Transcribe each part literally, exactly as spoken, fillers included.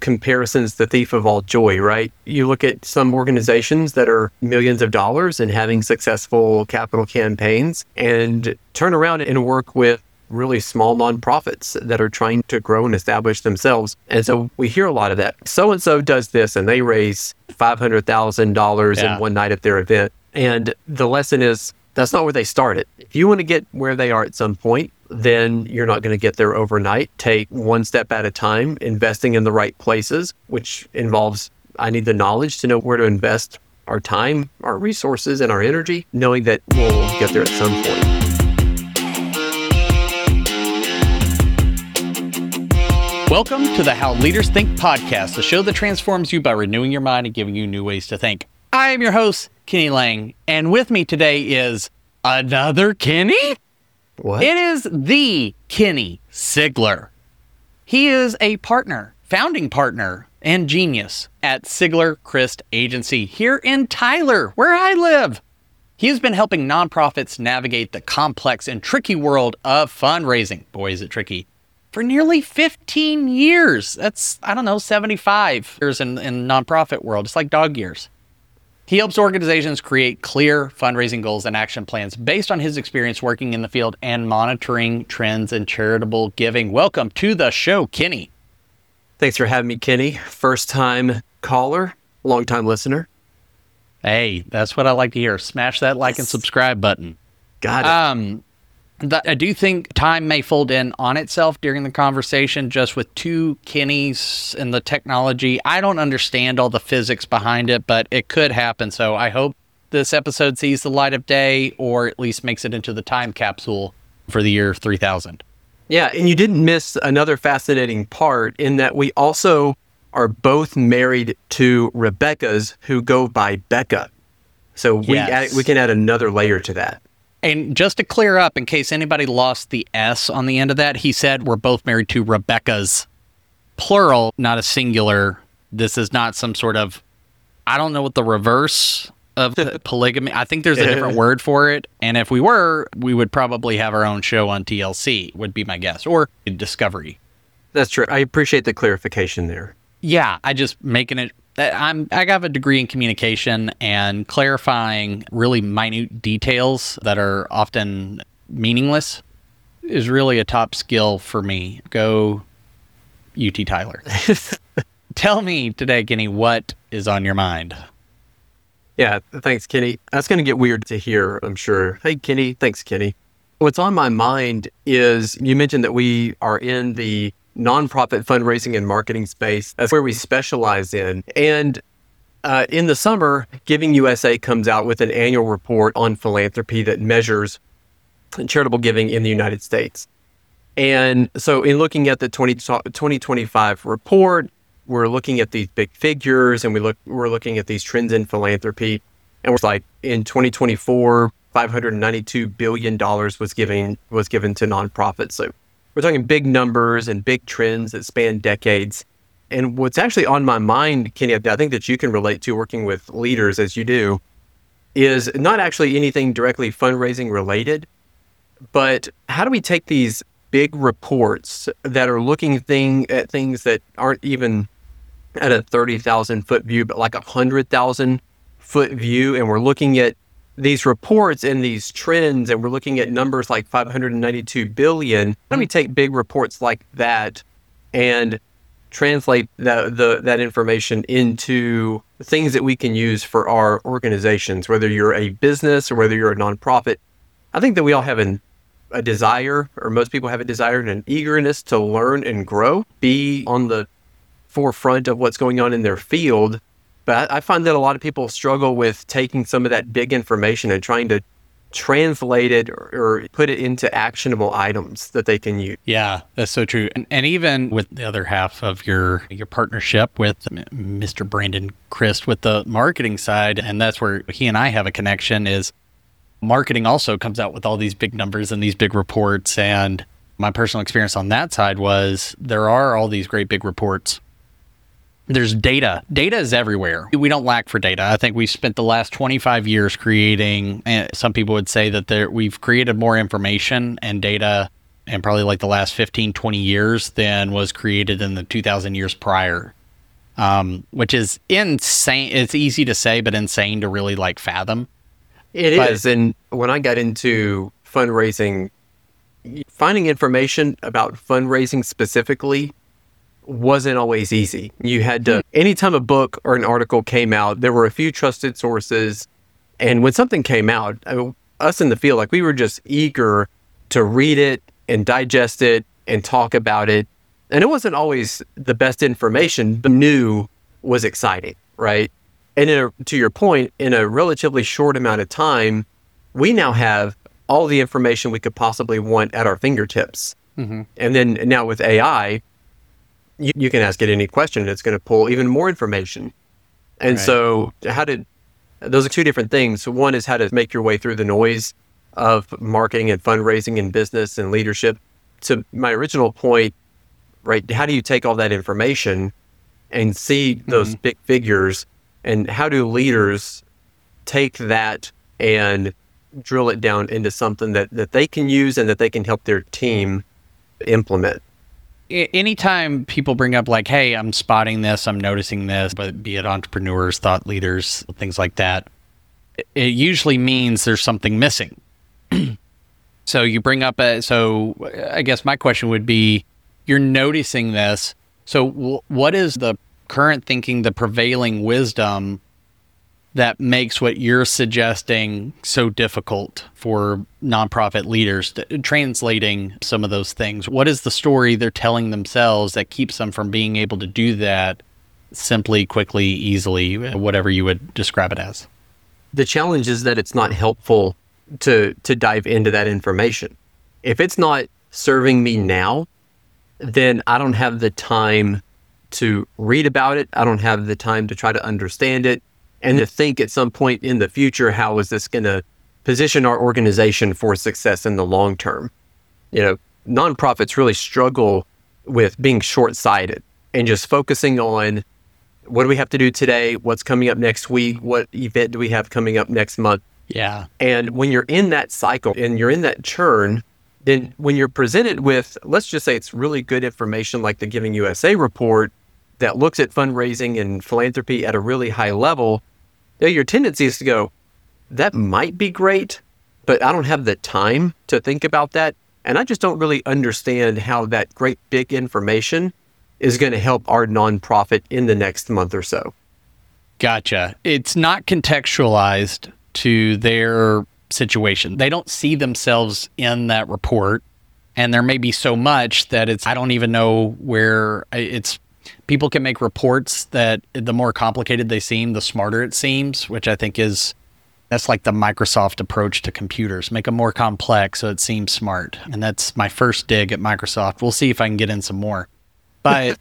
comparison's the thief of all joy, right? You look at some organizations that are millions of dollars and having successful capital campaigns and turn around and work with really small nonprofits that are trying to grow and establish themselves. And so we hear a lot of that. So-and-so does this and they raise five hundred thousand dollars yeah. in one night at their event. And the lesson is, that's not where they started. If you want to get where they are at some point, then you're not going to get there overnight. Take one step at a time, investing in the right places, which involves, I need the knowledge to know where to invest our time, our resources, and our energy, knowing that we'll get there at some point. Welcome to the How Leaders Think podcast, the show that transforms you by renewing your mind and giving you new ways to think. I am your host, Kenny Lang, and with me today is another Kenny? What? It is the Kenny Sigler. He is a partner, founding partner, and genius at Sigler Christ Agency here in Tyler, where I live. He has been helping nonprofits navigate the complex and tricky world of fundraising. Boy, is it tricky. For nearly fifteen years. That's, I don't know, seventy-five years in, in the nonprofit world. It's like dog years. He helps organizations create clear fundraising goals and action plans based on his experience working in the field and monitoring trends in charitable giving. Welcome to the show, Kenny. Thanks for having me, Kenny. First time caller, long time listener. Hey, that's what I like to hear. Smash that like and subscribe button. Got it. Um, That I do think time may fold in on itself during the conversation, just with two Kennys and the technology. I don't understand all the physics behind it, but it could happen. So I hope this episode sees the light of day, or at least makes it into the time capsule for the year three thousand. Yeah, and you didn't miss another fascinating part in that we also are both married to Rebeccas who go by Becca. So we Yes. add, we can add another layer to that. And just to clear up, in case anybody lost the S on the end of that, he said we're both married to Rebeccas. Plural, not a singular. This is not some sort of, I don't know what the reverse of polygamy. I think there's a different word for it. And if we were, we would probably have our own show on T L C, would be my guess, or Discovery. That's true. I appreciate the clarification there. Yeah, I just making it. I'm, I have a degree in communication, and clarifying really minute details that are often meaningless is really a top skill for me. Go U T Tyler. Tell me today, Kenny, what is on your mind? Yeah, thanks, Kenny. That's going to get weird to hear, I'm sure. Hey, Kenny. Thanks, Kenny. What's on my mind is you mentioned that we are in the nonprofit fundraising and marketing space. That's where we specialize in. And uh, in the summer, Giving U S A comes out with an annual report on philanthropy that measures charitable giving in the United States. And so in looking at the twenty twenty-five report, we're looking at these big figures, and we look, we're looking at these trends in philanthropy. And we're like, in twenty twenty-four, five hundred ninety-two billion dollars was given, was given to nonprofits. So we're talking big numbers and big trends that span decades. And what's actually on my mind, Kenny, I think that you can relate to working with leaders as you do, is not actually anything directly fundraising related, but how do we take these big reports that are looking thing at things that aren't even at a thirty thousand foot view, but like a one hundred thousand foot view, and we're looking at these reports and these trends, and we're looking at numbers like five hundred ninety-two billion. How do we take big reports like that and translate that the, that information into things that we can use for our organizations, whether you're a business or whether you're a nonprofit? I think that we all have an, a desire, or most people have a desire and an eagerness to learn and grow, be on the forefront of what's going on in their field. But I find that a lot of people struggle with taking some of that big information and trying to translate it or, or put it into actionable items that they can use. Yeah, that's so true. And, and even with the other half of your your partnership with Mister Brandon Christ with the marketing side, and that's where he and I have a connection, is marketing also comes out with all these big numbers and these big reports. And my personal experience on that side was there are all these great big reports. There's data. Data is everywhere. We don't lack for data. I think we spent the last twenty-five years creating, and some people would say that there, we've created more information and data in probably like the last fifteen, twenty years than was created in the two thousand years prior. um, which is insane. It's easy to say, but insane to really like fathom. It But- is. And when I got into fundraising, finding information about fundraising specifically wasn't always easy. You had to, anytime a book or an article came out, there were a few trusted sources. And when something came out, I mean, us in the field, like we were just eager to read it and digest it and talk about it. And it wasn't always the best information, but new was exciting, right? And in a, to your point, in a relatively short amount of time, we now have all the information we could possibly want at our fingertips. Mm-hmm. And then now with A I, you, you can ask it any question and it's going to pull even more information. And Right. so how did, those are two different things. So one is how to make your way through the noise of marketing and fundraising and business and leadership. To my original point, right? How do you take all that information and see those Mm-hmm. big figures, and how do leaders take that and drill it down into something that, that they can use and that they can help their team implement? A- Anytime people bring up like, hey, I'm spotting this, I'm noticing this, but be it entrepreneurs, thought leaders, things like that, it- it usually means there's something missing. So you bring up a, so I guess my question would be, you're noticing this. So w- what is the current thinking, the prevailing wisdom that makes what you're suggesting so difficult for nonprofit leaders to, translating some of those things? What is the story they're telling themselves that keeps them from being able to do that simply, quickly, easily, whatever you would describe it as? The challenge is that it's not helpful to to dive into that information. If it's not serving me now, then I don't have the time to read about it. I don't have the time to try to understand it and to think at some point in the future, how is this going to position our organization for success in the long term? You know, nonprofits really struggle with being short-sighted and just focusing on what do we have to do today? What's coming up next week? What event do we have coming up next month? Yeah. And when you're in that cycle and you're in that churn, then when you're presented with, let's just say it's really good information like the Giving U S A report that looks at fundraising and philanthropy at a really high level, you know, your tendency is to go, that might be great, but I don't have the time to think about that. And I just don't really understand how that great big information is going to help our nonprofit in the next month or so. Gotcha. It's not contextualized to their situation. They don't see themselves in that report. And there may be so much that it's, I don't even know where it's, people can make reports that the more complicated they seem, the smarter it seems, which I think is, that's like the Microsoft approach to computers. Make them more complex so it seems smart. And that's my first dig at Microsoft. We'll see if I can get in some more. But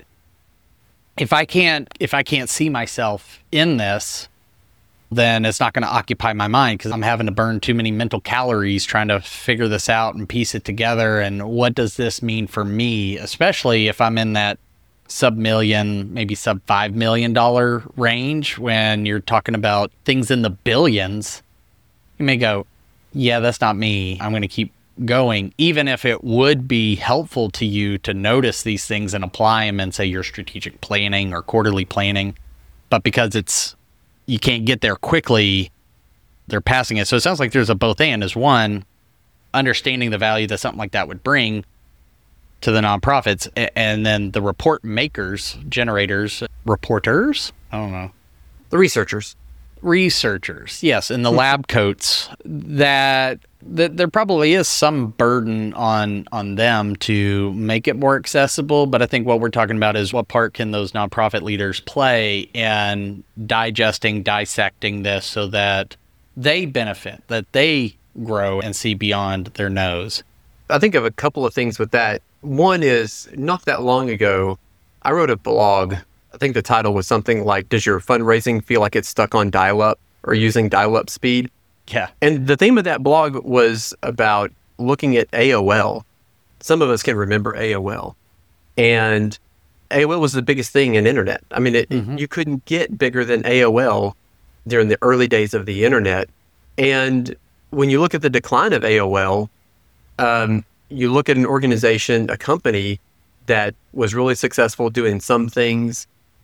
if I can't, if I can't see myself in this, then it's not going to occupy my mind because I'm having to burn too many mental calories trying to figure this out and piece it together. And what does this mean for me, especially if I'm in that sub million, maybe sub five million dollar range when you're talking about things in the billions? You may go, yeah, that's not me. I'm going to keep going, even if it would be helpful to you to notice these things and apply them in, say, your strategic planning or quarterly planning. But because it's, you can't get there quickly, they're passing it. So it sounds like there's a both and. Is one, understanding the value that something like that would bring to the nonprofits, and then the report makers, generators, reporters, I don't know. The researchers. Researchers, yes, in the lab coats, that, that there probably is some burden on on them to make it more accessible. But I think what we're talking about is what part can those nonprofit leaders play in digesting, dissecting this so that they benefit, that they grow and see beyond their nose. I think of a couple of things with that. One is, not that long ago, I wrote a blog. I think the title was something like, does your fundraising feel like it's stuck on dial-up or using dial-up speed? Yeah. And the theme of that blog was about looking at A O L. Some of us can remember A O L. And A O L was the biggest thing in internet. I mean, it, Mhm. you couldn't get bigger than A O L during the early days of the internet. And when you look at the decline of A O L, um, you look at an organization, a company that was really successful doing some things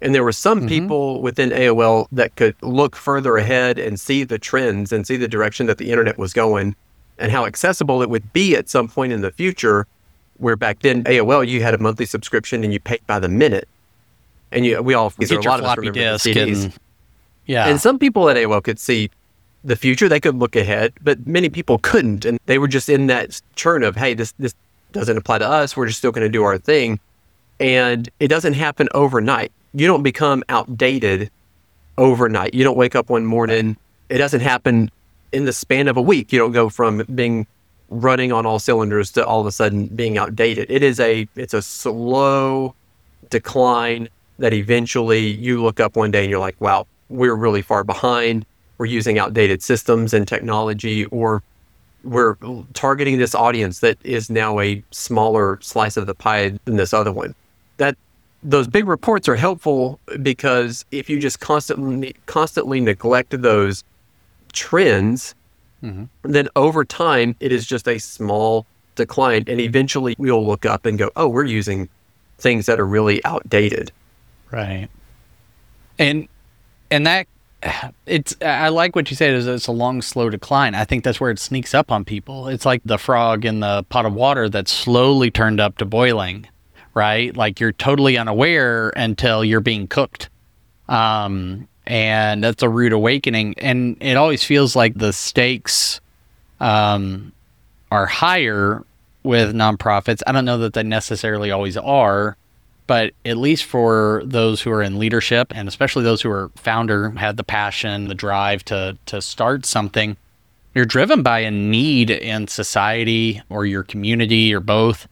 And there were some Mm-hmm. people within A O L that could look further ahead and see the trends and see the direction that the internet was going and how accessible it would be at some point in the future, where back then A O L, you had a monthly subscription and you paid by the minute. And you, we all, Get a your lot of us floppy remember the disk C Ds. and yeah. And some people at A O L could see the future, they could look ahead, but many people couldn't. And they were just in that churn of, hey, this, this doesn't apply to us. We're just still going to do our thing. And it doesn't happen overnight. You don't become outdated overnight. You don't wake up one morning. It doesn't happen in the span of a week. You don't go from being running on all cylinders to all of a sudden being outdated. It is a, it's a slow decline that eventually you look up one day and you're like, wow, we're really far behind. We're using outdated systems and technology, or we're targeting this audience that is now a smaller slice of the pie than this other one. That those big reports are helpful because if you just constantly constantly neglect those trends, Mm-hmm. then over time it is just a small decline, and eventually we'll look up and go, oh, we're using things that are really outdated. Right. And and that it's I like what you said is it's a long, slow decline. I think that's where it sneaks up on people. It's like the frog in the pot of water that's slowly turned up to boiling, right? Like you're totally unaware until you're being cooked. Um and that's a rude awakening. And it always feels like the stakes um are higher with nonprofits. I don't know that they necessarily always are. But at least for those who are in leadership, and especially those who are founder, have the passion, the drive to to start something, you're driven by a need in society or your community or both.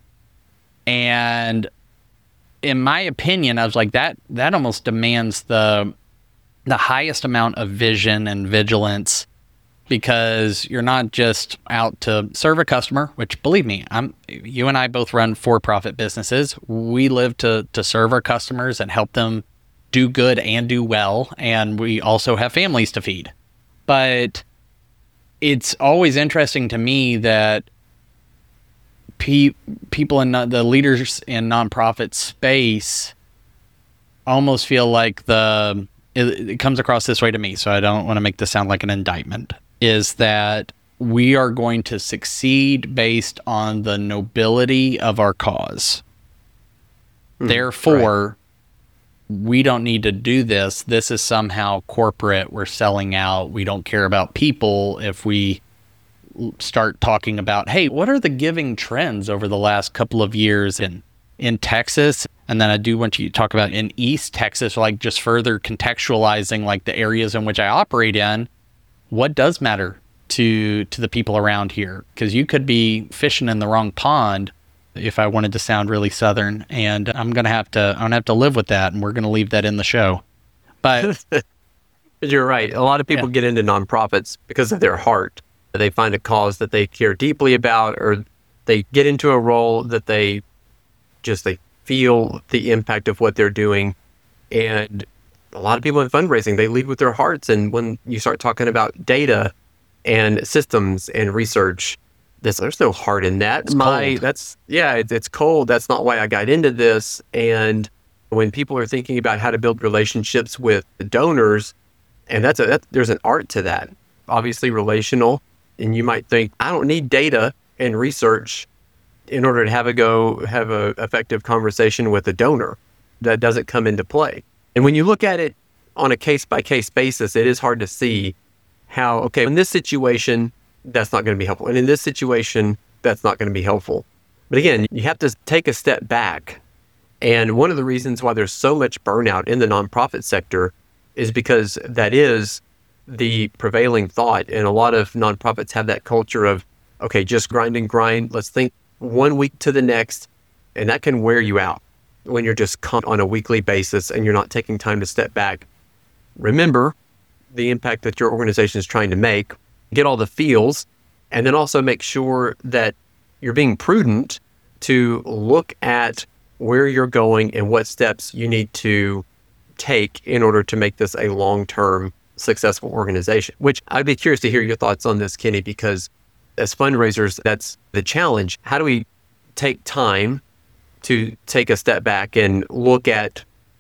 And in my opinion, I was like, that that almost demands the the highest amount of vision and vigilance, because you're not just out to serve a customer, which, believe me, I'm you and I both run for-profit businesses. We live to to serve our customers and help them do good and do well, and we also have families to feed. But it's always interesting to me that pe- people in the leaders in nonprofit space almost feel like the it, it comes across this way to me, so I don't want to make this sound like an indictment, is that we are going to succeed based on the nobility of our cause. Mm, Therefore, right. we don't need to do this. This is somehow corporate. We're selling out. We don't care about people. If we start talking about, hey, what are the giving trends over the last couple of years in, in Texas? And then I do want you to talk about in East Texas, like just further contextualizing like the areas in which I operate in. What does matter to to the people around here? Because you could be fishing in the wrong pond, if I wanted to sound really Southern, and I'm gonna have to I'm gonna have to live with that, and we're gonna leave that in the show. But you're right. A lot of people yeah. get into nonprofits because of their heart. They find a cause that they care deeply about, or they get into a role that they just they feel the impact of what they're doing. And a lot of people in fundraising, they lead with their hearts. And when you start talking about data and systems and research, there's, there's no heart in that. It's My, cold. that's, yeah, it, it's cold. That's not why I got into this. And when people are thinking about how to build relationships with donors, and that's a, that, there's an art to that, obviously relational. And you might think, I don't need data and research in order to have a go, have a effective conversation with a donor. That doesn't come into play. And when you look at it on a case-by-case basis, it is hard to see how, okay, in this situation, that's not going to be helpful. And in this situation, that's not going to be helpful. But again, you have to take a step back. And one of the reasons why there's so much burnout in the nonprofit sector is because that is the prevailing thought. And a lot of nonprofits have that culture of, okay, just grind and grind. Let's think one week to the next. And that can wear you out when you're just on a weekly basis and you're not taking time to step back. Remember the impact that your organization is trying to make, get all the feels, and then also make sure that you're being prudent to look at where you're going and what steps you need to take in order to make this a long-term successful organization, which I'd be curious to hear your thoughts on this, Kenny, because as fundraisers, that's the challenge. How do we take time to take a step back and look at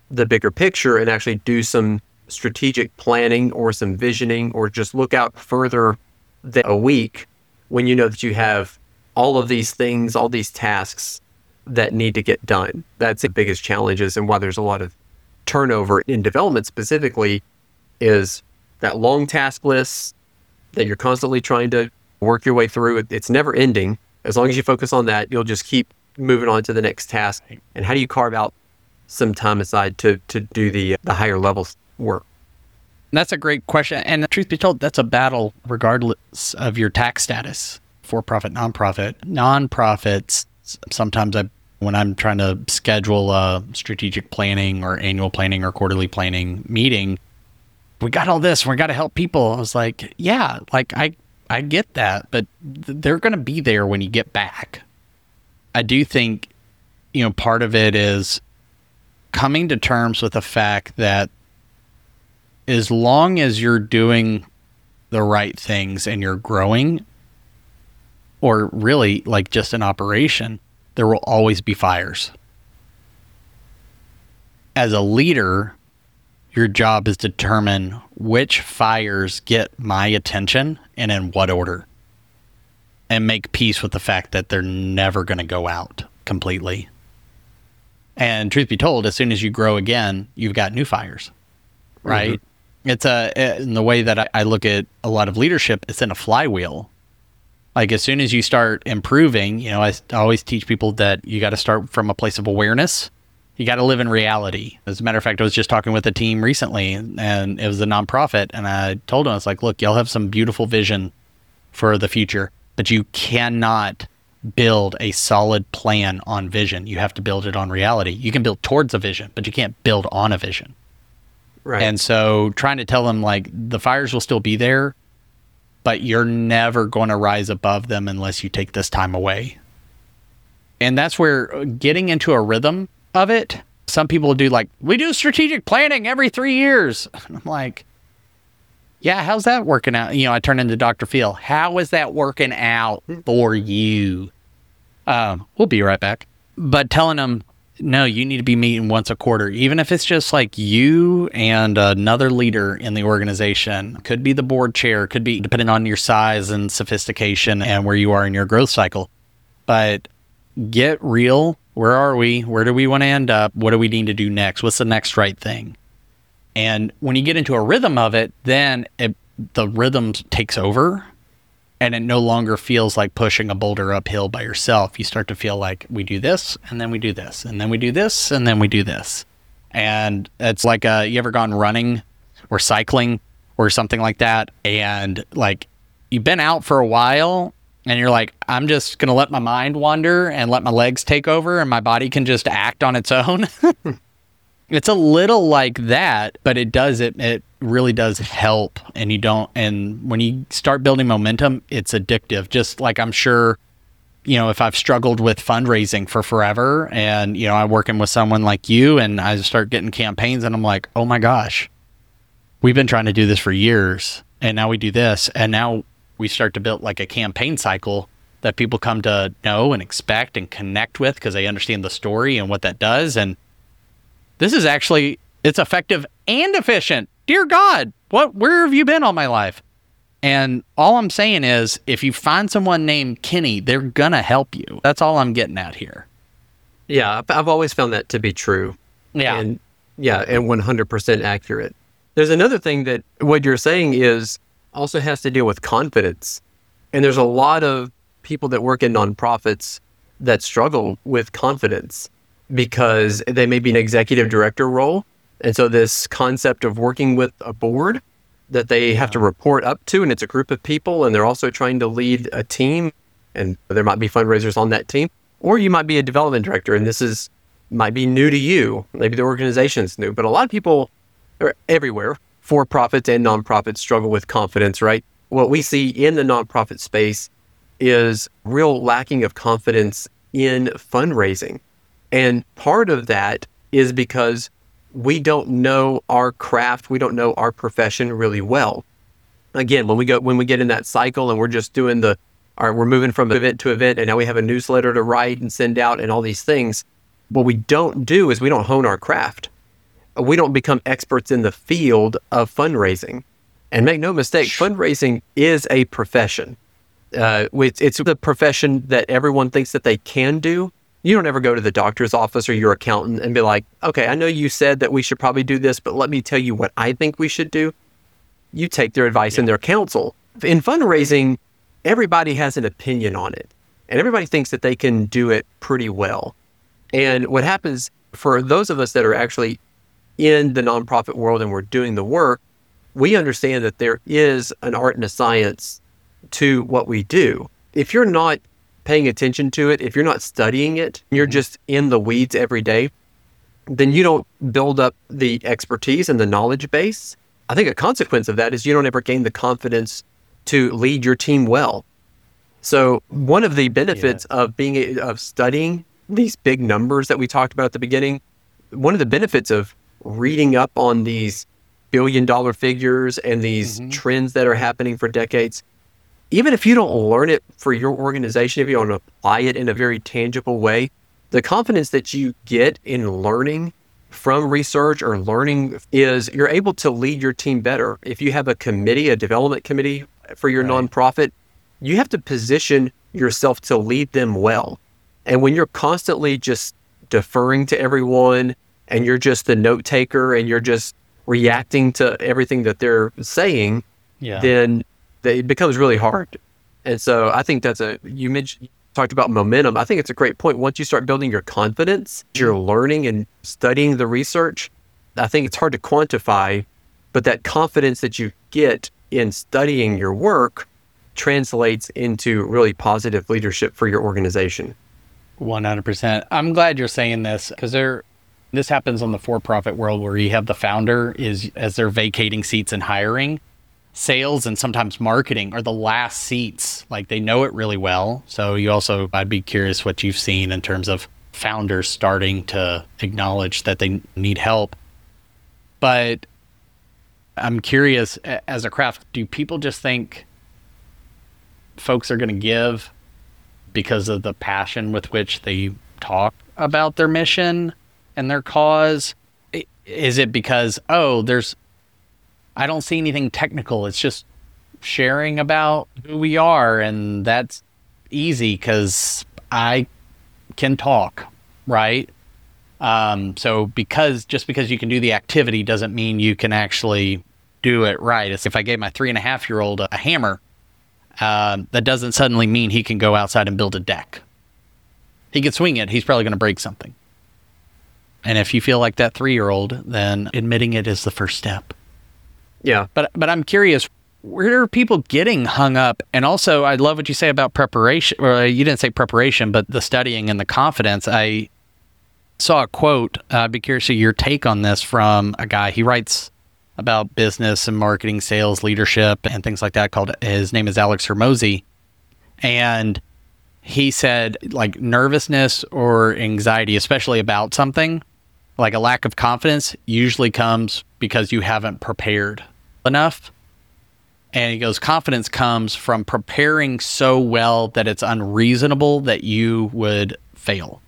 the bigger picture and actually do some strategic planning or some visioning, or just look out further than a week when you know that you have all of these things, all these tasks that need to get done. That's the biggest challenges, and why there's a lot of turnover in development specifically, is that long task list that you're constantly trying to work your way through. It's never ending. As long as you focus on that, you'll just keep moving on to the next task. And how do you carve out some time aside to to do the the higher level work? That's a great question. And truth be told, that's a battle regardless of your tax status, for-profit, nonprofit. Nonprofits, sometimes I, when I'm trying to schedule a strategic planning or annual planning or quarterly planning meeting, we got all this, we got to help people. I was like, yeah, like I, I get that, but th- they're going to be there when you get back. I do think, you know, part of it is coming to terms with the fact that as long as you're doing the right things and you're growing, or really like just an operation, there will always be fires. As a leader, your job is to determine which fires get my attention and in what order, and make peace with the fact that they're never going to go out completely. And truth be told, as soon as you grow again, you've got new fires, right? Mm-hmm. It's a, in the way that I, I look at a lot of leadership, it's in a flywheel. Like as soon as you start improving, you know, I always teach people that you got to start from a place of awareness. You got to live in reality. As a matter of fact, I was just talking with a team recently, and it was a nonprofit, and I told them, I was like, look, y'all have some beautiful vision for the future, but you cannot build a solid plan on vision. You have to build it on reality. You can build towards a vision, but you can't build on a vision. Right. And so trying to tell them, like, the fires will still be there, but you're never going to rise above them unless you take this time away. And that's where getting into a rhythm of it, some people do like, we do strategic planning every three years. And I'm like, yeah, how's that working out? You know, I turn into Doctor Phil. How is that working out for you? Um, we'll be right back. But telling them, no, you need to be meeting once a quarter, even if it's just like you and another leader in the organization. Could be the board chair, could be depending on your size and sophistication and where you are in your growth cycle. But get real. Where are we? Where do we want to end up? What do we need to do next? What's the next right thing? And when you get into a rhythm of it, then it, the rhythm takes over, and it no longer feels like pushing a boulder uphill by yourself. You start to feel like we do this, and then we do this, and then we do this, and then we do this. And it's like, uh, you ever gone running or cycling or something like that, and like you've been out for a while, and you're like, I'm just going to let my mind wander and let my legs take over, and my body can just act on its own. It's a little like that, but it does, it, it really does help. And you don't, and when you start building momentum, it's addictive. Just like I'm sure, you know, if I've struggled with fundraising for forever and, you know, I'm working with someone like you and I start getting campaigns and I'm like, oh my gosh, we've been trying to do this for years and now we do this. And now we start to build like a campaign cycle that people come to know and expect and connect with because they understand the story and what that does. And this is actually, it's effective and efficient. Dear God, what, where have you been all my life? And all I'm saying is, if you find someone named Kenny, they're going to help you. That's all I'm getting at here. Yeah, I've always found that to be true. Yeah. And yeah, and one hundred percent accurate. There's another thing that what you're saying is also has to deal with confidence. And there's a lot of people that work in nonprofits that struggle with confidence, because they may be an executive director role. And so this concept of working with a board that they have to report up to, and it's a group of people, and they're also trying to lead a team, and there might be fundraisers on that team. Or you might be a development director, and this is might be new to you. Maybe the organization's new, but a lot of people are everywhere, for-profits and nonprofits, struggle with confidence, right? What we see in the nonprofit space is real lacking of confidence in fundraising. And part of that is because we don't know our craft, we don't know our profession really well. Again, when we go when we get in that cycle and we're just doing the, all right, we're moving from event to event, and now we have a newsletter to write and send out and all these things. What we don't do is we don't hone our craft. we don't become experts in the field of fundraising. And make no mistake, fundraising is a profession. Uh, it's, it's the profession that everyone thinks that they can do. You don't ever go to the doctor's office or your accountant and be like, okay, I know you said that we should probably do this, but let me tell you what I think we should do. You take their advice yeah. and their counsel. In fundraising, everybody has an opinion on it, and everybody thinks that they can do it pretty well. And what happens for those of us that are actually in the nonprofit world and we're doing the work, we understand that there is an art and a science to what we do. If you're not paying attention to it, if you're not studying it, you're just in the weeds every day, then you don't build up the expertise and the knowledge base. I think a consequence of that is you don't ever gain the confidence to lead your team well. So one of the benefits yeah. of being of studying these big numbers that we talked about at the beginning, one of the benefits of reading up on these billion dollar figures and these mm-hmm. trends that are happening for decades, even if you don't learn it for your organization, if you don't apply it in a very tangible way, the confidence that you get in learning from research or learning is you're able to lead your team better. If you have a committee, a development committee for your right. nonprofit, you have to position yourself to lead them well. And when you're constantly just deferring to everyone and you're just the note taker and you're just reacting to everything that they're saying, yeah. then it becomes really hard. And so I think that's a, you mentioned, you talked about momentum. I think it's a great point. Once you start building your confidence, you're learning and studying the research, I think it's hard to quantify, but that confidence that you get in studying your work translates into really positive leadership for your organization. one hundred percent. I'm glad you're saying this because there, this happens in the for-profit world where you have the founder is as they're vacating seats and hiring. Sales and sometimes marketing are the last seats. Like they know it really well. So you also, I'd be curious what you've seen in terms of founders starting to acknowledge that they need help. But I'm curious, as a craft, do people just think folks are going to give because of the passion with which they talk about their mission and their cause? Is it because, oh, there's, I don't see anything technical. It's just sharing about who we are, and that's easy because I can talk, right? Um, so because just because you can do the activity doesn't mean you can actually do it right. It's if I gave my three and a half year old a hammer, uh, that doesn't suddenly mean he can go outside and build a deck. He can swing it. He's probably going to break something. And if you feel like that three year old, then admitting it is the first step. Yeah. But but I'm curious, where are people getting hung up? And also, I love what you say about preparation. Or you didn't say preparation, but the studying and the confidence. I saw a quote. Uh, I'd be curious to your take on this from a guy. He writes about business and marketing, sales, leadership, and things like that. Called his name is Alex Hormozi, and he said like nervousness or anxiety, especially about something, like a lack of confidence, usually comes because you haven't prepared enough. And he goes, confidence comes from preparing so well that it's unreasonable that you would fail.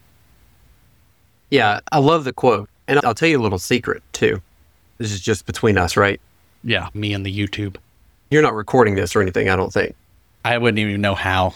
Yeah, I love the quote. And I'll tell you a little secret too. This is just between us, right? Yeah, me and the YouTube. You're not recording this or anything, I don't think. I wouldn't even know how.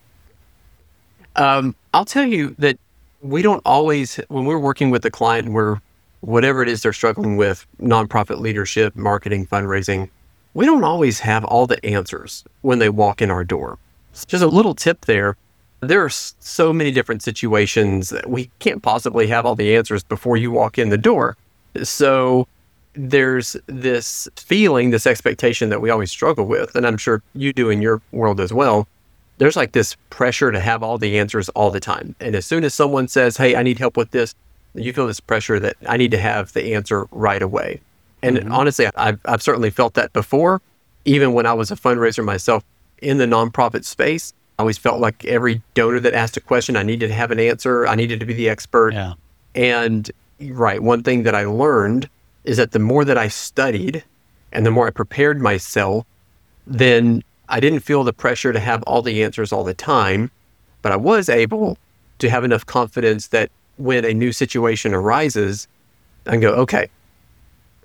Um, I'll tell you that we don't always, when we're working with a client and we're, whatever it is they're struggling with, nonprofit leadership, marketing, fundraising, we don't always have all the answers when they walk in our door. Just a little tip there. There are so many different situations that we can't possibly have all the answers before you walk in the door. So there's this feeling, this expectation that we always struggle with, and I'm sure you do in your world as well. There's like this pressure to have all the answers all the time. And as soon as someone says, hey, I need help with this, you feel this pressure that I need to have the answer right away. And mm-hmm. honestly, I've, I've certainly felt that before. Even when I was a fundraiser myself in the nonprofit space, I always felt like every donor that asked a question, I needed to have an answer. I needed to be the expert. Yeah. And right, one thing that I learned is that the more that I studied and the more I prepared myself, then I didn't feel the pressure to have all the answers all the time, but I was able to have enough confidence that when a new situation arises, I can go, okay,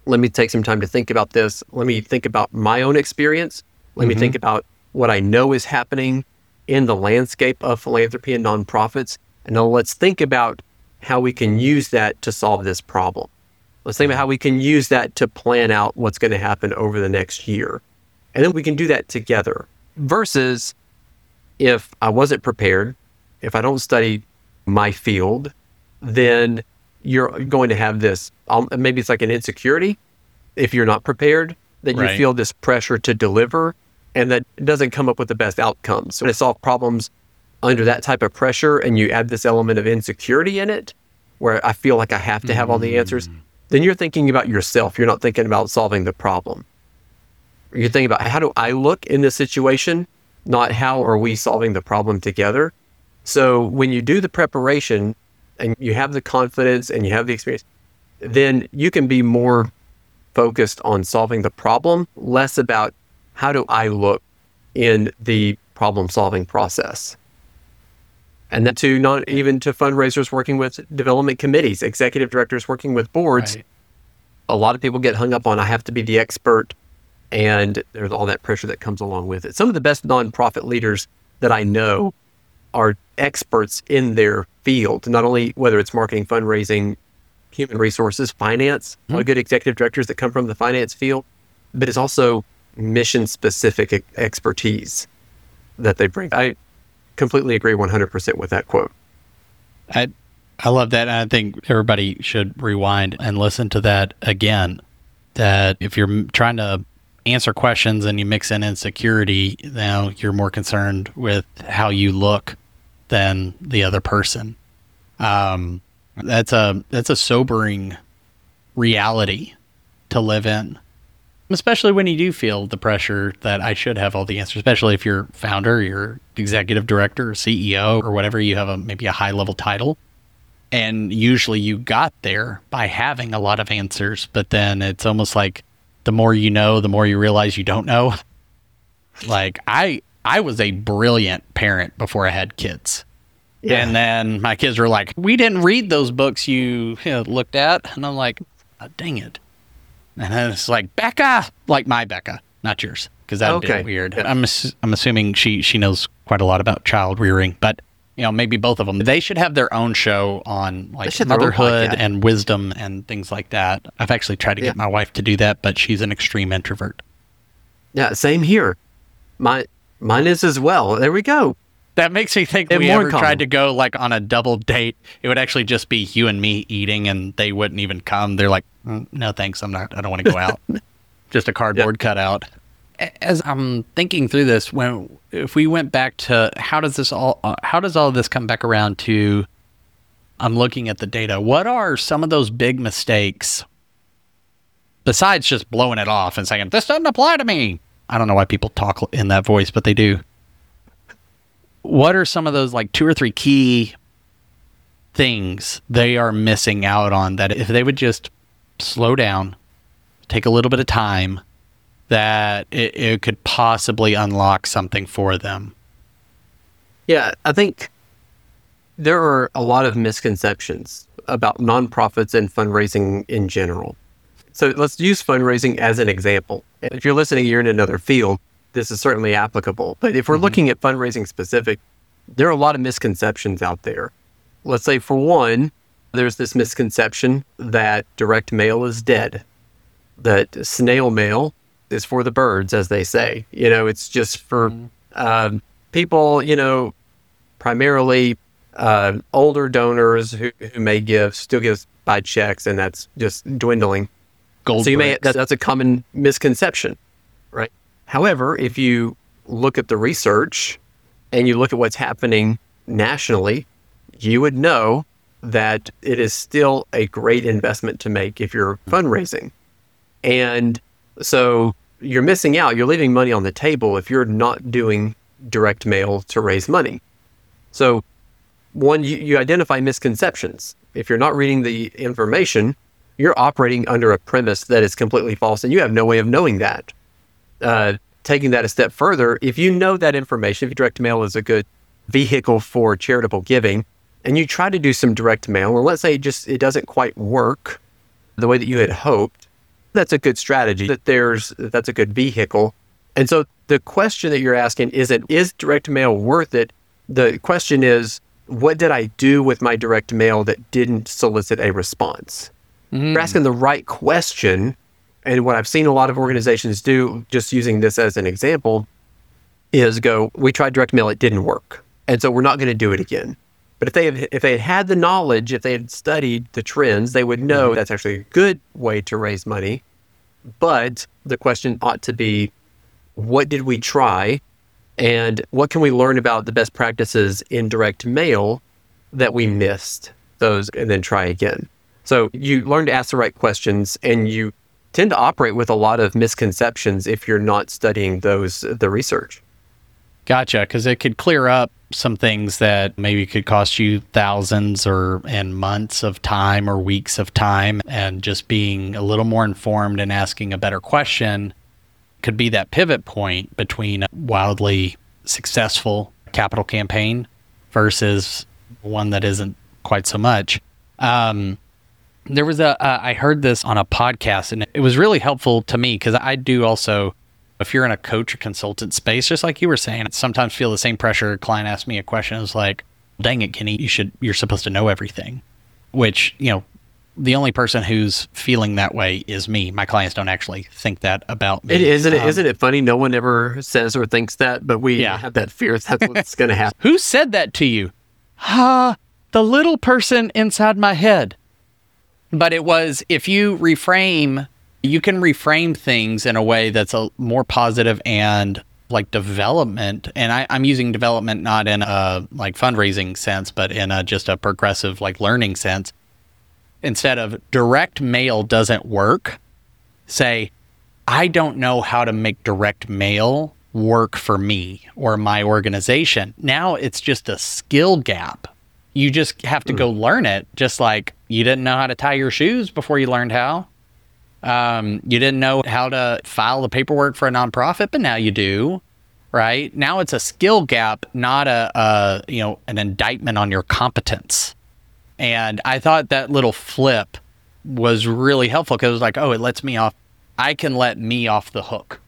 let me take some time to think about this. Let me think about my own experience. Let mm-hmm. me think about what I know is happening in the landscape of philanthropy and nonprofits. And now let's think about how we can use that to solve this problem. Let's think about how we can use that to plan out what's going to happen over the next year. And then we can do that together. Versus if I wasn't prepared, if I don't study my field, then you're going to have this, um, maybe it's like an insecurity. If you're not prepared, then you Right. feel this pressure to deliver, and that doesn't come up with the best outcomes. So to solve problems under that type of pressure, and you add this element of insecurity in it, where I feel like I have to have all the answers, then you're thinking about yourself. You're not thinking about solving the problem. You're thinking about, how do I look in this situation, not how are we solving the problem together? So when you do the preparation and you have the confidence and you have the experience, then you can be more focused on solving the problem, less about how do I look in the problem solving process. And that to not even to fundraisers working with development committees, executive directors working with boards. Right. A lot of people get hung up on, I have to be the expert, and there's all that pressure that comes along with it. Some of the best nonprofit leaders that I know are experts in their field, not only whether it's marketing, fundraising, human resources, finance, mm-hmm. a lot of good executive directors that come from the finance field, but it's also mission-specific expertise that they bring. I completely agree one hundred percent with that quote. I I love that. And I think everybody should rewind and listen to that again. That if you're trying to answer questions and you mix in insecurity, now you're more concerned with how you look than the other person. Um, that's a that's a sobering reality to live in, especially when you do feel the pressure that I should have all the answers, especially if you're founder, you're executive director, or C E O, or whatever, you have a maybe a high level title. And usually you got there by having a lot of answers, but then it's almost like the more you know, the more you realize you don't know. Like I, I was a brilliant parent before I had kids. Yeah. And then my kids were like, we didn't read those books you, you know, looked at. And I'm like, oh, dang it. And then it's like, Becca, like my Becca, not yours. Because that'd okay. be weird. Yeah. I'm ass- I'm assuming she, she knows quite a lot about child rearing, but you know, maybe both of them. They should have their own show on like motherhood and wisdom and things like that. I've actually tried to get yeah. my wife to do that, but she's an extreme introvert. Yeah, same here. My mine is as well. There we go. That makes me think and we ever common. tried to go like on a double date. It would actually just be you and me eating, and they wouldn't even come. They're like, mm, no, thanks. I'm not. I don't want to go out. Just a cardboard yeah. cutout. As I'm thinking through this, when if we went back to how does this all uh, how does all this come back around to? I'm looking at the data. What are some of those big mistakes besides just blowing it off and saying this doesn't apply to me? I don't know why people talk in that voice, but they do. What are some of those like two or three key things they are missing out on that if they would just slow down, take a little bit of time, that it, it could possibly unlock something for them? Yeah, I think there are a lot of misconceptions about nonprofits and fundraising in general. So let's use fundraising as an example. If you're listening, you're in another field, this is certainly applicable. But if we're mm-hmm. looking at fundraising specific, there are a lot of misconceptions out there. Let's say for one, there's this misconception that direct mail is dead, that snail mail is for the birds, as they say. You know, it's just for mm. uh, people, you know, primarily uh, older donors who, who may give, still give by checks, and that's just dwindling. Gold so you bricks. may that, that's a common misconception, right? However, if you look at the research and you look at what's happening nationally, you would know that it is still a great investment to make if you're fundraising. And so you're missing out. You're leaving money on the table if you're not doing direct mail to raise money. So one, you, you identify misconceptions. If you're not reading the information, you're operating under a premise that is completely false, and you have no way of knowing that. Uh, taking that a step further, if you know that information, if direct mail is a good vehicle for charitable giving, and you try to do some direct mail, or let's say it just it doesn't quite work the way that you had hoped, that's a good strategy, that there's, that's a good vehicle. And so the question that you're asking isn't, is direct mail worth it? The question is, what did I do with my direct mail that didn't solicit a response? Mm. You're asking the right question. And what I've seen a lot of organizations do, just using this as an example, is go, we tried direct mail, it didn't work. And so we're not going to do it again. But if they have, if they had had the knowledge, if they had studied the trends, they would know that's actually a good way to raise money. But the question ought to be, what did we try? And what can we learn about the best practices in direct mail that we missed those, and then try again? So you learn to ask the right questions, and you tend to operate with a lot of misconceptions if you're not studying those, the research. Gotcha, because it could clear up some things that maybe could cost you thousands or and months of time or weeks of time, and just being a little more informed and asking a better question could be that pivot point between a wildly successful capital campaign versus one that isn't quite so much. Um, there was a, uh, I heard this on a podcast, and it was really helpful to me because I do also, if you're in a coach or consultant space, just like you were saying, I sometimes feel the same pressure. A client asks me a question, it's like, dang it, Kenny, you should, you're supposed to know everything, which, you know, the only person who's feeling that way is me. My clients don't actually think that about me. It isn't it, um, isn't it funny? No one ever says or thinks that, but we yeah. have that fear that's what's going to happen. Who said that to you? Ha, the little person inside my head. But it was, if you reframe, you can reframe things in a way that's a more positive and like development. And I, I'm using development not in a like fundraising sense, but in a just a progressive like learning sense. Instead of direct mail doesn't work, say, I don't know how to make direct mail work for me or my organization. Now it's just a skill gap. You just have to go learn it, just like you didn't know how to tie your shoes before you learned how. Um, you didn't know how to file the paperwork for a nonprofit, but now you do, right? Now it's a skill gap, not a, a you know, an indictment on your competence. And I thought that little flip was really helpful because it was like, oh, it lets me off. I can let me off the hook.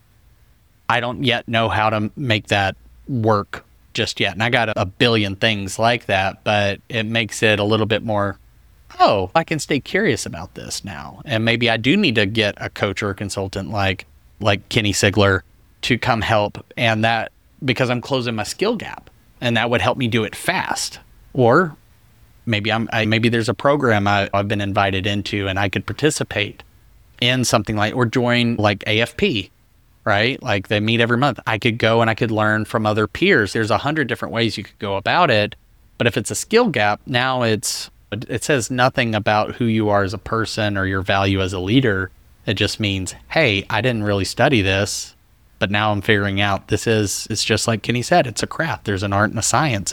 I don't yet know how to make that work just yet. And I got a, a billion things like that, but it makes it a little bit more, oh, I can stay curious about this now. And maybe I do need to get a coach or a consultant like, like Kenny Sigler to come help. And that, because I'm closing my skill gap, and that would help me do it fast. Or maybe I'm, I, maybe there's a program I, I've been invited into and I could participate in something like, or join like A F P, right? Like they meet every month. I could go and I could learn from other peers. There's a hundred different ways you could go about it. But if it's a skill gap, now it's, it says nothing about who you are as a person or your value as a leader. It just means, hey, I didn't really study this, but now I'm figuring out this is, it's just like Kenny said, it's a craft. There's an art and a science.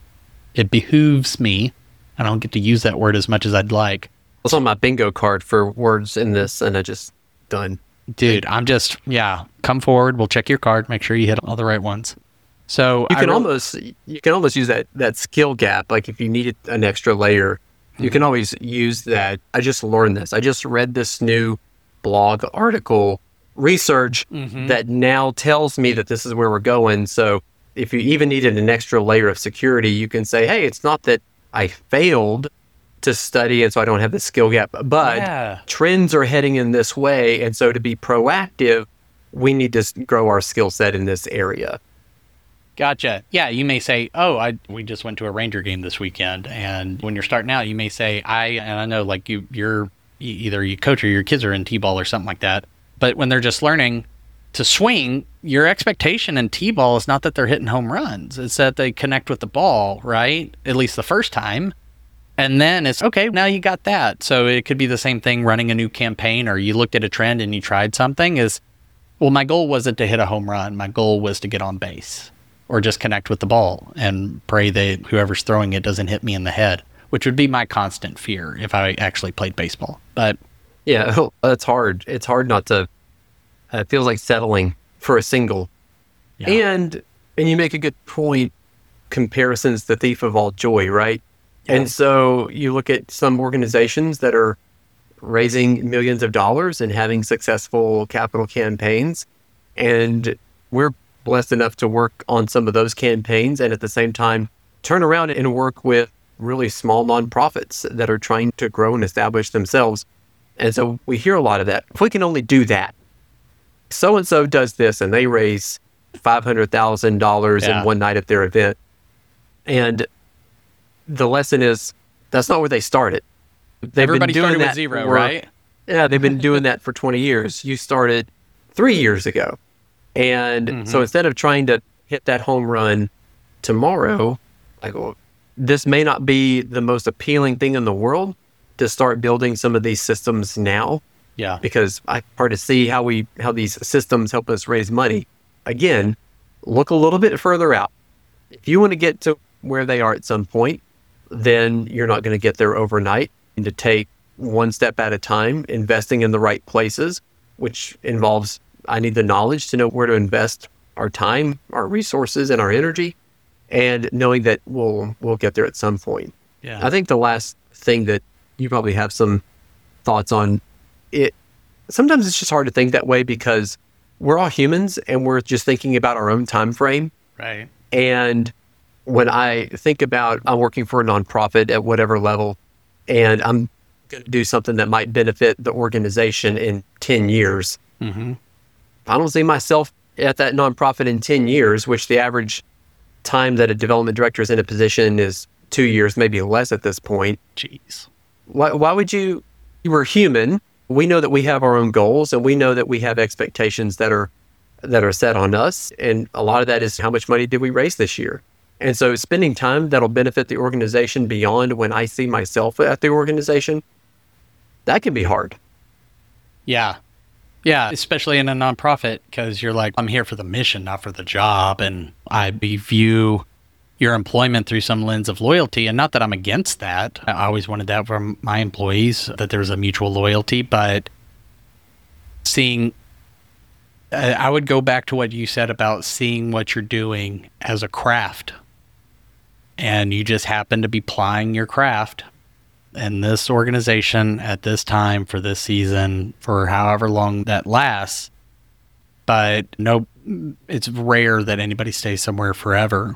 It behooves me. I don't get to use that word as much as I'd like. It's on my bingo card for words in this, and I just done. Dude, I'm just, yeah, come forward. We'll check your card. Make sure you hit all the right ones. So you can re- almost, you can almost use that, that skill gap. Like if you needed an extra layer, mm-hmm. you can always use that. I just learned this. I just read this new blog article research mm-hmm. that now tells me that this is where we're going. So if you even needed an extra layer of security, you can say, hey, it's not that I failed to study and so I don't have the skill gap, but yeah. trends are heading in this way. And so to be proactive, we need to grow our skill set in this area. Gotcha. Yeah, you may say, oh, I we just went to a Ranger game this weekend. And when you're starting out, you may say, I, and I know like you, you're either you coach or your kids are in T-ball or something like that. But when they're just learning to swing, your expectation in T-ball is not that they're hitting home runs. It's that they connect with the ball, right? At least the first time. And then it's, okay, now you got that. So it could be the same thing running a new campaign, or you looked at a trend and you tried something is, well, my goal wasn't to hit a home run. My goal was to get on base or just connect with the ball and pray that whoever's throwing it doesn't hit me in the head, which would be my constant fear if I actually played baseball. But yeah, it's hard. It's hard not to, uh, it feels like settling for a single. Yeah. And, and you make a good point, comparison's the thief of all joy, right? Yeah. And so you look at some organizations that are raising millions of dollars and having successful capital campaigns. And we're blessed enough to work on some of those campaigns and at the same time turn around and work with really small nonprofits that are trying to grow and establish themselves. And so we hear a lot of that. If we can only do that, so-and-so does this and they raise five hundred thousand dollars Yeah. in one night at their event. And the lesson is that's not where they started. They've Everybody been doing started with that zero, for- right? Yeah, they've been doing that for twenty years. You started three years ago. And Mm-hmm. so instead of trying to hit that home run tomorrow, like, well, this may not be the most appealing thing in the world to start building some of these systems now, Yeah. because I hard to see how we how these systems help us raise money. Again, look a little bit further out. If you want to get to where they are at some point, then you're not going to get there overnight. And to take one step at a time, investing in the right places, which involves I need the knowledge to know where to invest our time, our resources, and our energy, and knowing that we'll we'll get there at some point. Yeah. I think the last thing that you probably have some thoughts on it. Sometimes it's just hard to think that way because we're all humans and we're just thinking about our own time frame. Right. And when I think about I'm working for a nonprofit at whatever level, and I'm going to do something that might benefit the organization in ten years, Mm-hmm. I don't see myself at that nonprofit in ten years, which the average time that a development director is in a position is two years, maybe less at this point. Jeez. Why, why would you? We're human. We know that we have our own goals, and we know that we have expectations that are that are set on us. And a lot of that is how much money did we raise this year? And so, spending time that'll benefit the organization beyond when I see myself at the organization, that can be hard. Yeah. Yeah, especially in a nonprofit, because you're like, I'm here for the mission, not for the job. And I view your employment through some lens of loyalty. And not that I'm against that. I always wanted that from my employees, that there's a mutual loyalty. But seeing, uh, I would go back to what you said about seeing what you're doing as a craft. And you just happen to be plying your craft in this organization at this time for this season for however long that lasts. But no, it's rare that anybody stays somewhere forever.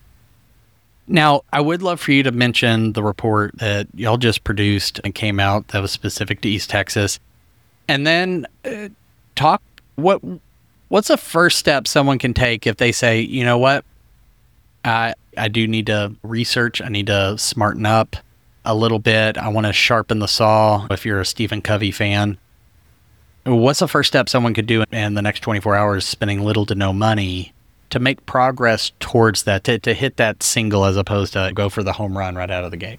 Now, I would love for you to mention the report that y'all just produced and came out that was specific to East Texas. And then uh, talk, what what's a first step someone can take if they say, you know what, I, I do need to research, I need to smarten up a little bit. I want to sharpen the saw. If you're a Stephen Covey fan, what's the first step someone could do in the next twenty-four hours, spending little to no money to make progress towards that, to, to hit that single as opposed to go for the home run right out of the gate?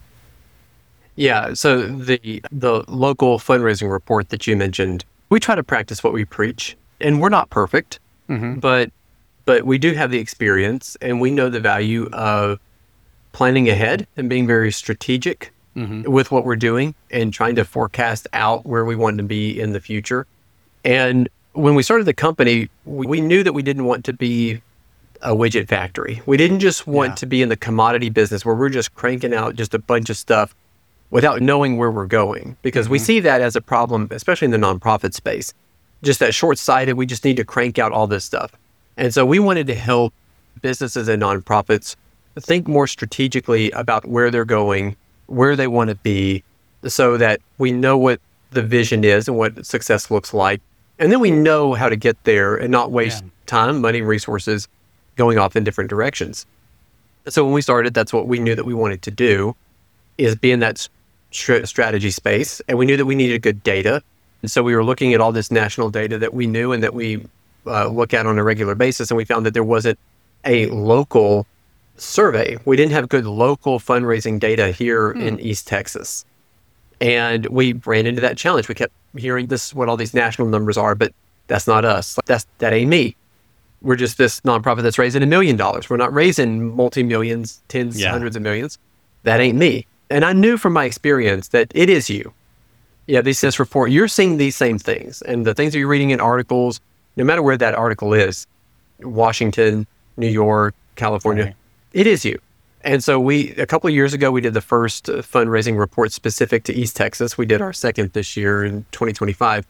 Yeah. So the the local fundraising report that you mentioned, we try to practice what we preach, and we're not perfect, Mm-hmm. but but we do have the experience, and we know the value of planning ahead and being very strategic Mm-hmm. with what we're doing and trying to forecast out where we want to be in the future. And when we started the company, we, we knew that we didn't want to be a widget factory. We didn't just want Yeah. to be in the commodity business where we're just cranking out just a bunch of stuff without knowing where we're going, because we see that as a problem, especially in the nonprofit space. Just that short-sighted, we just need to crank out all this stuff. And so we wanted to help businesses and nonprofits think more strategically about where they're going, where they want to be, so that we know what the vision is and what success looks like. And then we know how to get there and not waste Yeah. time, money, resources going off in different directions. So when we started, that's what we knew that we wanted to do, is be in that str- strategy space. And we knew that we needed good data. And so we were looking at all this national data that we knew and that we uh, look at on a regular basis. And we found that there wasn't a local survey. We didn't have good local fundraising data here in East Texas. And we ran into that challenge. We kept hearing this is what all these national numbers are, but that's not us. That's that ain't me. We're just this nonprofit that's raising a million dollars. We're not raising multi-millions, tens, Yeah. hundreds of millions. That ain't me. And I knew from my experience that it is you. Yeah, this this report, you're seeing these same things. And the things that you're reading in articles, no matter where that article is, Washington, New York, California, Right. it is you. And so we, a couple of years ago, we did the first uh, fundraising report specific to East Texas. We did our second this year in twenty twenty-five.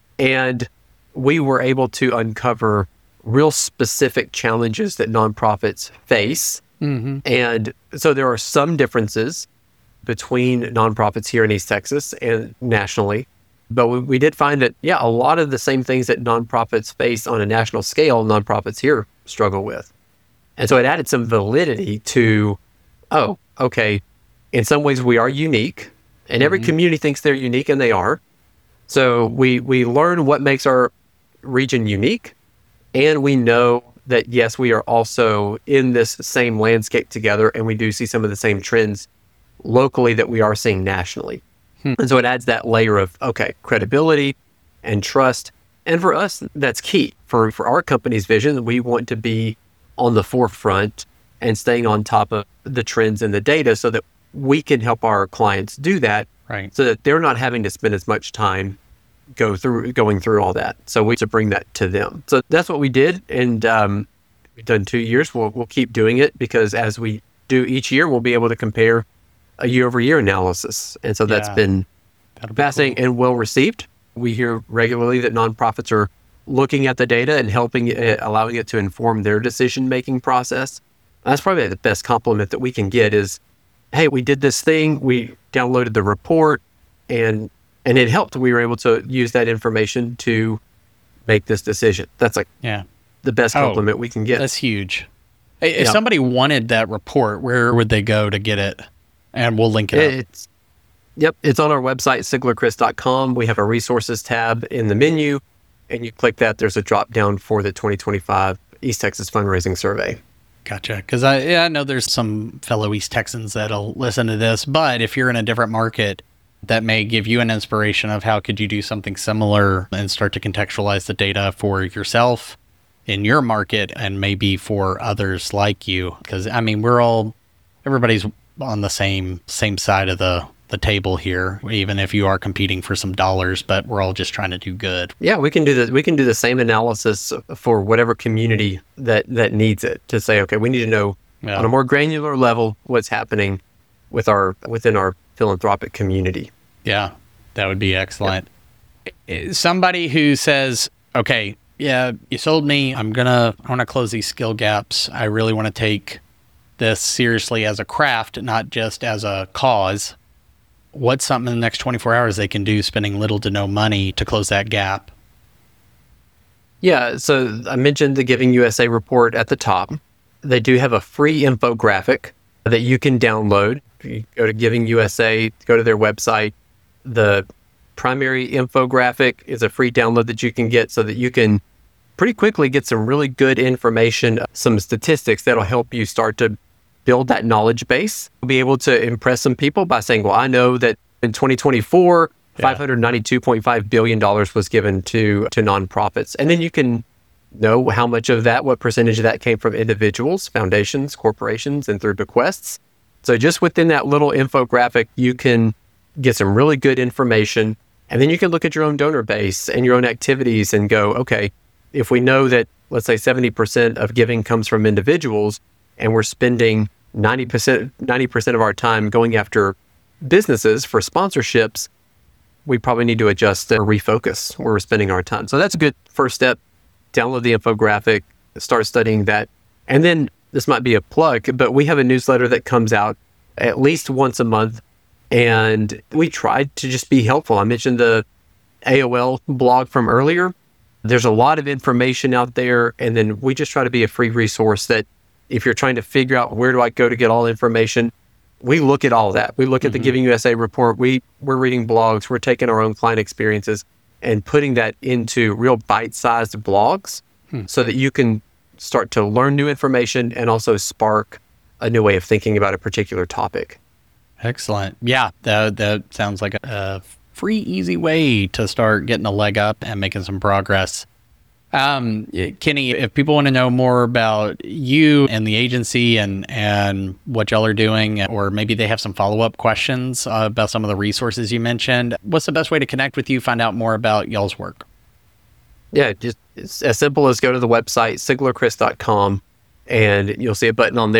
And we were able to uncover real specific challenges that nonprofits face. Mm-hmm. And so there are some differences between nonprofits here in East Texas and nationally. But we, we did find that, yeah, a lot of the same things that nonprofits face on a national scale, nonprofits here struggle with. And so it added some validity to, oh, okay, in some ways we are unique, and every mm-hmm. community thinks they're unique, and they are. So we we learn what makes our region unique, and we know that, yes, we are also in this same landscape together, and we do see some of the same trends locally that we are seeing nationally. Hmm. And so it adds that layer of, okay, credibility and trust. And for us, that's key. For, for our company's vision, we want to be on the forefront and staying on top of the trends and the data so that we can help our clients do that, right? So that they're not having to spend as much time go through going through all that. So we to bring that to them. So that's what we did, and um, we've done two years. We'll we'll keep doing it because as we do each year, we'll be able to compare a year-over-year analysis, and so that's yeah. been That'll fascinating be cool. and well received. We hear regularly that nonprofits are looking at the data and helping it, allowing it to inform their decision-making process. That's probably the best compliment that we can get is, hey, we did this thing, we downloaded the report, and and it helped. We were able to use that information to make this decision. That's like yeah. the best compliment oh, we can get. That's huge. Hey, if yeah. somebody wanted that report, where would they go to get it? And we'll link it up. It's, yep, it's on our website, sigler crist dot com. We have a resources tab in the menu, and you click that, there's a drop down for the twenty twenty-five East Texas Fundraising Survey. Gotcha. Because I, yeah, I know there's some fellow East Texans that'll listen to this, but if you're in a different market, that may give you an inspiration of how could you do something similar and start to contextualize the data for yourself in your market and maybe for others like you. Because, I mean, we're all, everybody's on the same same side of the the table here, even if you are competing for some dollars, but we're all just trying to do good. Yeah, we can do the we can do the same analysis for whatever community that that needs it to say, okay, we need to know yeah. on a more granular level what's happening with our within our philanthropic community. Yeah, that would be excellent. Yep. Somebody who says, okay, yeah, you sold me. I'm gonna I want to close these skill gaps. I really want to take this seriously as a craft, not just as a cause. What's something in the next twenty-four hours they can do spending little to no money to close that gap? Yeah, so I mentioned the Giving U S A report at the top. They do have a free infographic that you can download. If you go to Giving U S A, go to their website. The primary infographic is a free download that you can get so that you can pretty quickly get some really good information, some statistics that'll help you start to build that knowledge base. You'll be able to impress some people by saying, well, I know that in twenty twenty-four, yeah. five hundred ninety-two point five billion dollars was given to, to nonprofits. And then you can know how much of that, what percentage of that came from individuals, foundations, corporations, and through bequests. So just within that little infographic, you can get some really good information. And then you can look at your own donor base and your own activities and go, okay, if we know that, let's say seventy percent of giving comes from individuals, and we're spending ninety percent ninety percent of our time going after businesses for sponsorships, we probably need to adjust or refocus where we're spending our time. So that's a good first step. Download the infographic, start studying that. And then this might be a plug, but we have a newsletter that comes out at least once a month. And we tried to just be helpful. I mentioned the A O L blog from earlier. There's a lot of information out there. And then we just try to be a free resource that if you're trying to figure out where do I go to get all information, we look at all that. We look mm-hmm. at the Giving U S A report. We, we're reading blogs. We're taking our own client experiences and putting that into real bite-sized blogs hmm. so that you can start to learn new information and also spark a new way of thinking about a particular topic. Excellent. Yeah, that, that sounds like a, a free, easy way to start getting a leg up and making some progress. Um, Kenny, if people want to know more about you and the agency and, and what y'all are doing, or maybe they have some follow-up questions uh, about some of the resources you mentioned, what's the best way to connect with you, find out more about y'all's work? Yeah, just it's as simple as go to the website, sigler crist dot com, and you'll see a button on there.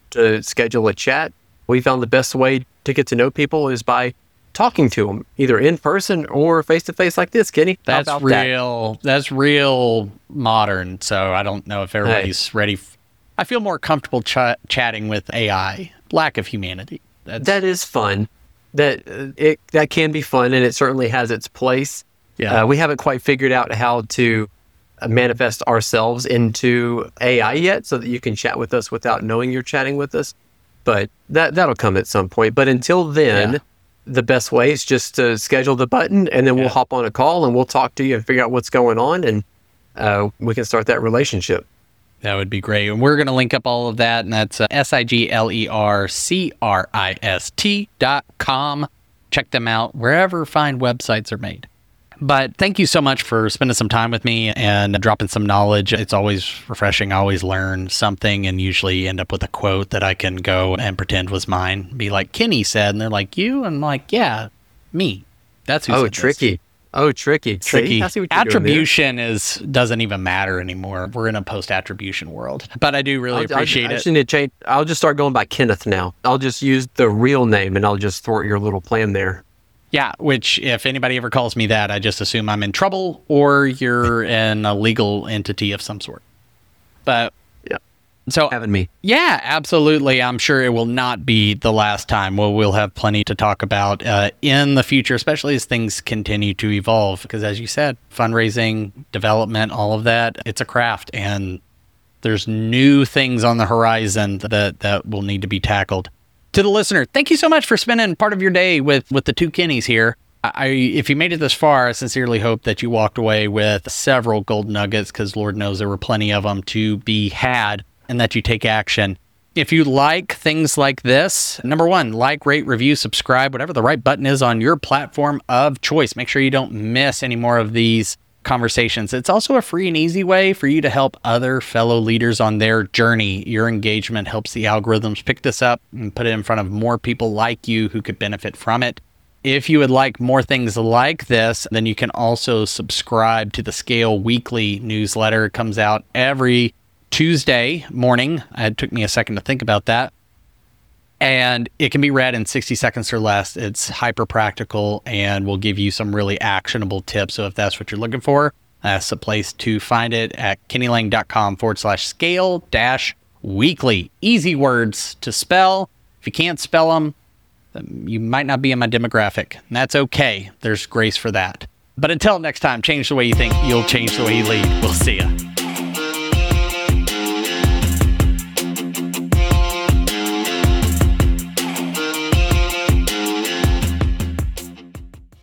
to schedule a chat, we found the best way to get to know people is by talking to them, either in person or face to face like this, Kenny. How That's about real. that? That's real modern. So I don't know if everybody's Hey. ready. F- I feel more comfortable ch- chatting with A I. Lack of humanity. That's, That is fun. That uh, it that can be fun, and it certainly has its place. yeah. Uh, we haven't quite figured out how to uh, manifest ourselves into A I yet, so that you can chat with us without knowing you're chatting with us. But that that'll come at some point. But until then, Yeah. the best way is just to schedule the button, and then we'll Yeah. hop on a call and we'll talk to you and figure out what's going on, and uh, we can start that relationship. That would be great. And we're going to link up all of that. And that's uh, S I G L E R C R I S T dot com. Check them out wherever fine websites are made. But thank you so much for spending some time with me and dropping some knowledge. It's always refreshing. I always learn something and usually end up with a quote that I can go and pretend was mine. Be like, Kenny said. And they're like, you? And I'm like, yeah, me. That's who Oh, said this. tricky. Oh, tricky. See? Tricky. I see what you're doing there. Attribution is doesn't even matter anymore. We're in a post-attribution world. But I do really I'll- appreciate I, I it. just need to change. I'll just start going by Kenneth now. I'll just use the real name, and I'll just thwart your little plan there. Yeah, which if anybody ever calls me that, I just assume I'm in trouble or you're an illegal entity of some sort. But Yeah. so Having me. yeah, absolutely. I'm sure it will not be the last time. Well, we'll have plenty to talk about uh, in the future, especially as things continue to evolve. Because as you said, fundraising, development, all of that, it's a craft, and there's new things on the horizon that that will need to be tackled. To the listener, thank you so much for spending part of your day with, with the two Kennys here. I, if you made it this far, I sincerely hope that you walked away with several gold nuggets, because Lord knows there were plenty of them to be had, and that you take action. If you like things like this, number one, like, rate, review, subscribe, whatever the right button is on your platform of choice. Make sure you don't miss any more of these conversations. It's also a free and easy way for you to help other fellow leaders on their journey. Your engagement helps the algorithms pick this up and put it in front of more people like you who could benefit from it. If you would like more things like this, then you can also subscribe to the Scale Weekly newsletter. It comes out every Tuesday morning. It took me a second to think about that. And it can be read in sixty seconds or less. It's hyper practical and will give you some really actionable tips. So if that's what you're looking for, that's the place to find it at kennylang.com forward slash scale dash weekly. Easy words to spell. If you can't spell them, you might not be in my demographic. And that's okay. There's grace for that. But until next time, change the way you think. You'll change the way you lead. We'll see ya.